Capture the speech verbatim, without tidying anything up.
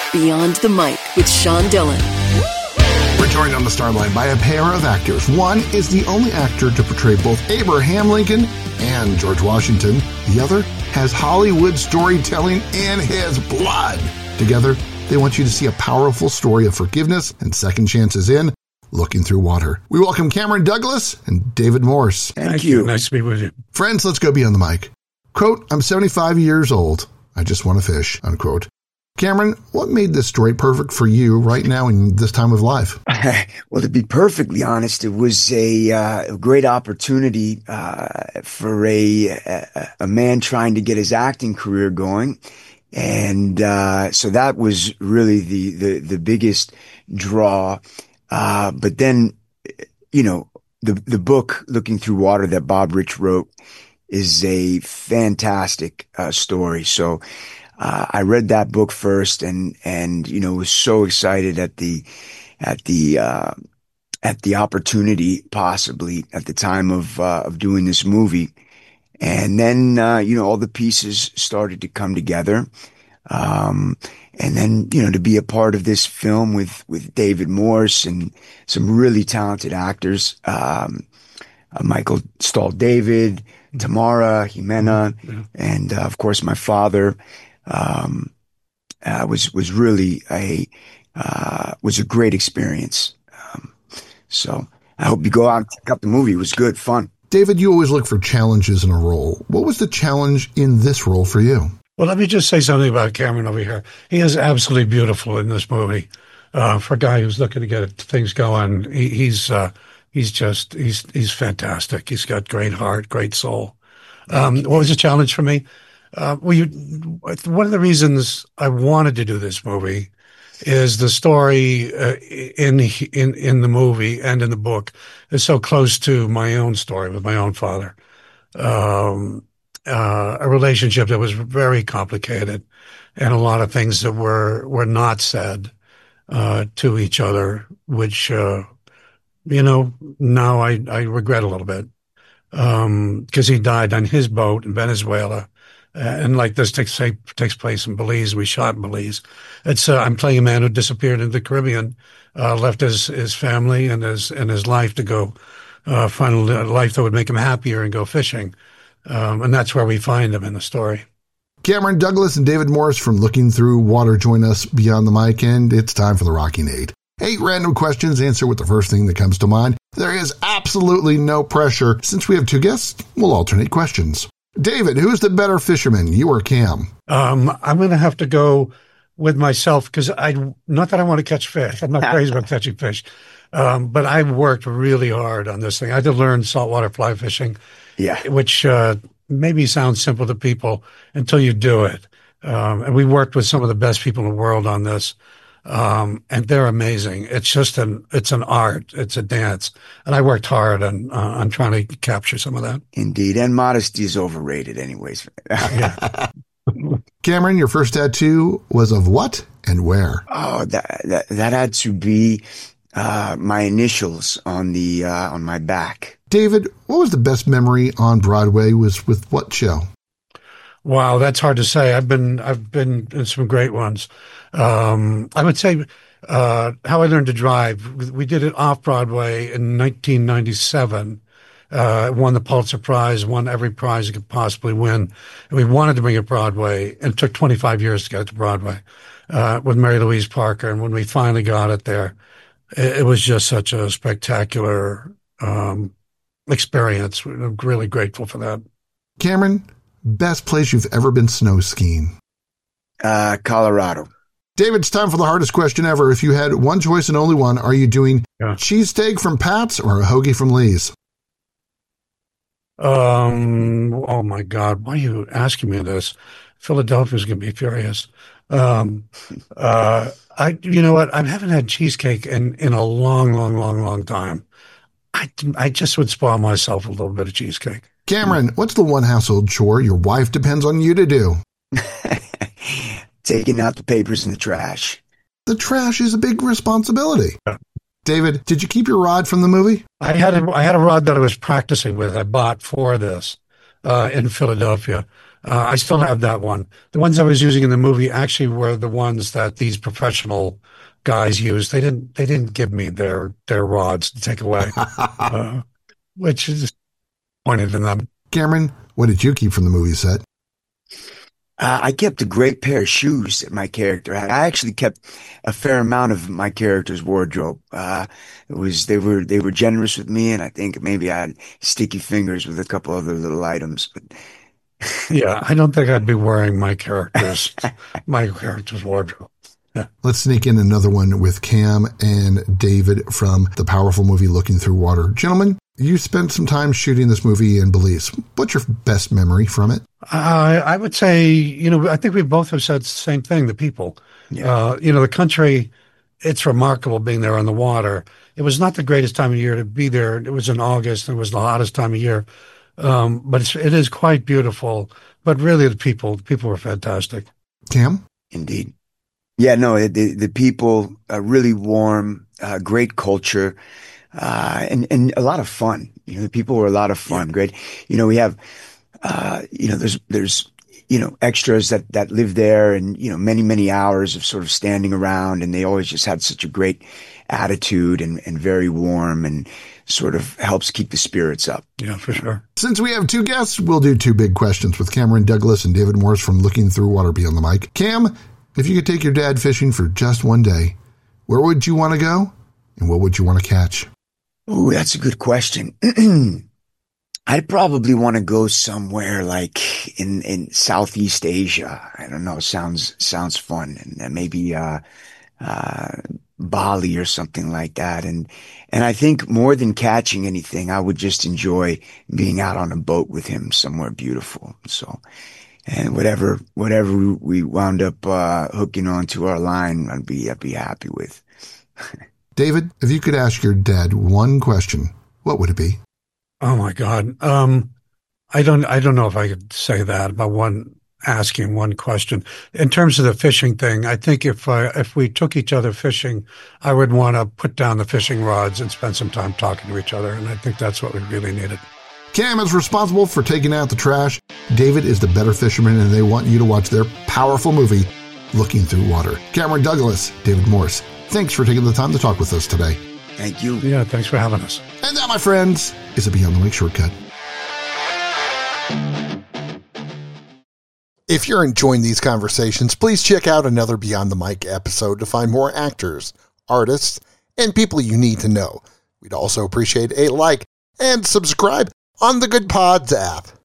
Beyond the Mic with Sean Dillon. We're joined on the star line by a pair of actors. One is the only actor to portray both Abraham Lincoln and George Washington. The other has Hollywood storytelling in his blood. Together, they want you to see a powerful story of forgiveness and second chances in Looking Through Water. We welcome Cameron Douglas and David Morse. Thank, Thank you. you. Nice to be with you. Friends, let's go beyond the mic. Quote, I'm seventy-five years old. I just want to fish, unquote. Cameron, what made this story perfect for you right now in this time of life? Well, to be perfectly honest, it was a, uh, a great opportunity uh, for a, a a man trying to get his acting career going. And uh, so that was really the, the, the biggest draw. Uh, but then, you know, the, the book, Looking Through Water, that Bob Rich wrote is a fantastic uh, story. So uh, I read that book first and, and, you know, was so excited at the, at the, uh, at the opportunity possibly at the time of, uh, of doing this movie. And then, uh, you know, all the pieces started to come together. Um, and then, you know, to be a part of this film with, with David Morse and some really talented actors, um, uh, Michael Stahl-David, Tamara, Jimena, yeah. and, uh, of course, my father, um, uh, was, was really a, uh, was a great experience. Um, so I hope you go out and check out the movie. It was good, fun. David, you always look for challenges in a role. What was the challenge in this role for you? Well, let me just say something about Cameron over here. He is absolutely beautiful in this movie. Uh, for a guy who's looking to get things going, he, he's uh, he's just he's he's fantastic. He's got great heart, great soul. Um, what was the challenge for me? Uh, well, you, one of the reasons I wanted to do this movie is the story uh, in in in the movie and in the book is so close to my own story with my own father. Um, uh, a relationship that was very complicated, and a lot of things that were were not said uh, to each other, which uh, you know now I I regret a little bit because um, he died on his boat in Venezuela. Uh, and like this takes takes place in Belize. We shot in Belize. It's uh, I'm playing a man who disappeared in the Caribbean, uh, left his his family and his and his life to go uh, find a life that would make him happier and go fishing. Um, and that's where we find him in the story. Cameron Douglas and David Morse from Looking Through Water join us beyond the mic, and it's time for the Rocky Nade. Eight random questions. Answer with the first thing that comes to mind. There is absolutely no pressure. Since we have two guests, we'll alternate questions. David, who's the better fisherman, you or Cam? Um, I'm going to have to go with myself because I, not that I want to catch fish. I'm not crazy about catching fish. Um, but I worked really hard on this thing. I had to learn saltwater fly fishing, yeah, which uh, maybe sounds simple to people until you do it. Um, and we worked with some of the best people in the world on this. Um, and they're amazing. It's just an, it's an art. It's a dance. And I worked hard on, uh, on trying to capture some of that. Indeed. And modesty is overrated anyways. Yeah. Cameron, your first tattoo was of what and where? Oh, that, that, that had to be, uh, my initials on the, uh, on my back. David, what was the best memory on Broadway was with what show? Wow, that's hard to say. I've been I've been in some great ones. Um, I would say uh, How I Learned to Drive. We did it off Broadway in nineteen ninety-seven. Uh, won the Pulitzer Prize, won every prize you could possibly win. And we wanted to bring it to Broadway, and it took twenty-five years to get it to Broadway uh, with Mary Louise Parker. And when we finally got it there, it, it was just such a spectacular um, experience. I'm really grateful for that. Cameron, best place you've ever been snow skiing? Uh, Colorado. David, it's time for the hardest question ever. If you had one choice and only one, are you doing yeah. cheesesteak from Pat's or a hoagie from Lee's? Um. Oh my God, why are you asking me this? Philadelphia's going to be furious. Um. Uh. I. You know what? I haven't had cheesecake in in a long, long, long, long time. I. I just would spoil myself a little bit of cheesecake. Cameron, what's the one household chore your wife depends on you to do? Taking out the papers in the trash. The trash is a big responsibility. Yeah. David, did you keep your rod from the movie? I had a, I had a rod that I was practicing with. I bought for this uh, in Philadelphia. Uh, I still have that one. The ones I was using in the movie actually were the ones that these professional guys used. They didn't. They didn't give me their their rods to take away, uh, which is pointed in them. Cameron, what did you keep from the movie set? Uh, I kept a great pair of shoes that my character had. I actually kept a fair amount of my character's wardrobe. Uh, it was they were they were generous with me, and I think maybe I had sticky fingers with a couple other little items. But Yeah, I don't think I'd be wearing my character's my character's wardrobe. Yeah. Let's sneak in another one with Cam and David from the powerful movie Looking Through Water. Gentlemen, you spent some time shooting this movie in Belize. What's your best memory from it? Uh, I would say, you know, I think we both have said the same thing, the people. Yeah. Uh, you know, the country, it's remarkable being there on the water. It was not the greatest time of year to be there. It was in August, and it was the hottest time of year. Um, but it's, it is quite beautiful. But really, the people, the people were fantastic. Cam? Indeed. Yeah, no, the the people are really warm, uh, great culture, uh, and and a lot of fun. You know, the people were a lot of fun. Yeah. Great. You know, we have, uh, you know, there's there's you know extras that that live there, and you know many many hours of sort of standing around, and they always just had such a great attitude and and very warm, and sort of helps keep the spirits up. Yeah, for sure. Since we have two guests, we'll do two big questions with Cameron Douglas and David Morse from Looking Through Water Beyond the Mic. Cam, if you could take your dad fishing for just one day, where would you want to go, and what would you want to catch? Oh, that's a good question. I'd probably want to go somewhere like in, in Southeast Asia. I don't know. Sounds sounds fun, and maybe uh, uh, Bali or something like that. And and I think more than catching anything, I would just enjoy being out on a boat with him somewhere beautiful. So. And whatever, whatever we wound up uh, hooking onto our line, I'd be, I'd be happy with. David, if you could ask your dad one question, what would it be? Oh my God, um, I don't, I don't know if I could say that about one asking one question. In terms of the fishing thing, I think if uh, if we took each other fishing, I would want to put down the fishing rods and spend some time talking to each other, and I think that's what we really needed. Cam is responsible for taking out the trash. David is the better fisherman, and they want you to watch their powerful movie, Looking Through Water. Cameron Douglas, David Morse, thanks for taking the time to talk with us today. Thank you. Yeah, thanks for having us. And that, my friends, is a Beyond the Mic shortcut. If you're enjoying these conversations, please check out another Beyond the Mic episode to find more actors, artists, and people you need to know. We'd also appreciate a like and subscribe on the Good Pods app.